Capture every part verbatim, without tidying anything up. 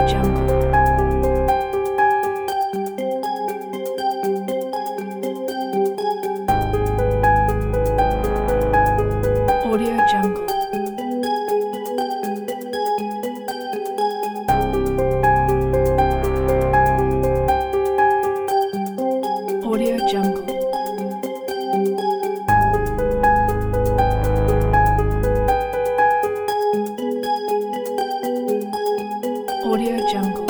Audio Jungle. Audio Jungle. Audio Jungle.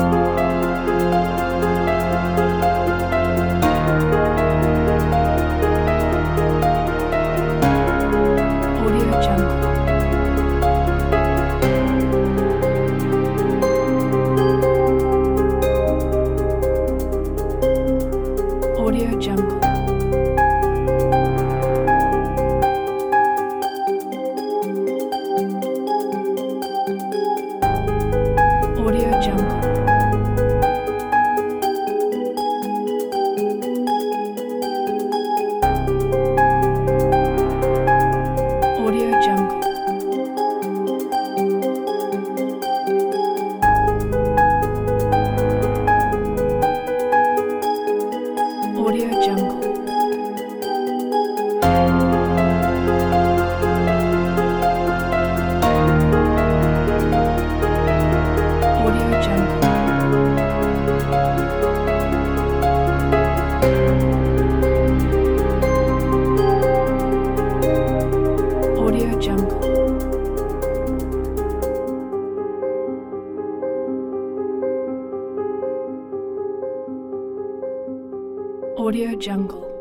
Audio Jungle. Audio Jungle. Audio Jungle. Audio Jungle. Audio Jungle. Audio Jungle. Audio Jungle. Audio Jungle.